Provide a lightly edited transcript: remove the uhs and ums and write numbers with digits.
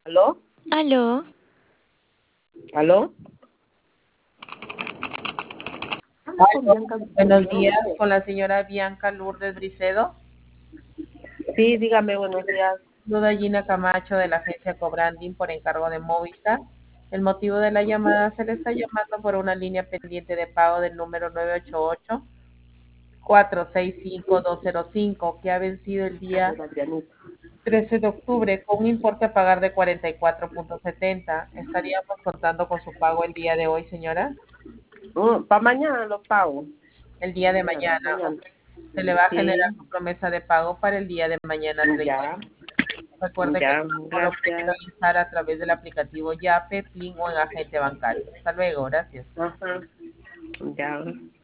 ¿Aló? Aló, ¿Aló? Habla con Aló, Bianca buenos días, Lourdes. con la señora Bianca Lourdes Bricedo. Sí, dígame, buenos días. Saluda Gina Camacho de la agencia Cobranding por encargo de Movistar. El motivo de la llamada se le está llamando por una línea pendiente de pago del número 988-465-205 que ha vencido el día Hola, Dianita. 13 de octubre con un importe a pagar de 44.70. ¿Estaríamos contando con su pago el día de hoy, señora? Para mañana lo pago. El día de mañana, Mañana. ok. Se le va a generar Sí, su promesa de pago para el día de mañana 30. ya, Recuerde que el ya, pago lo puede gracias. realizar a través del aplicativo Yape, Plin o en agente bancario. Hasta luego, gracias. Ajá, ya.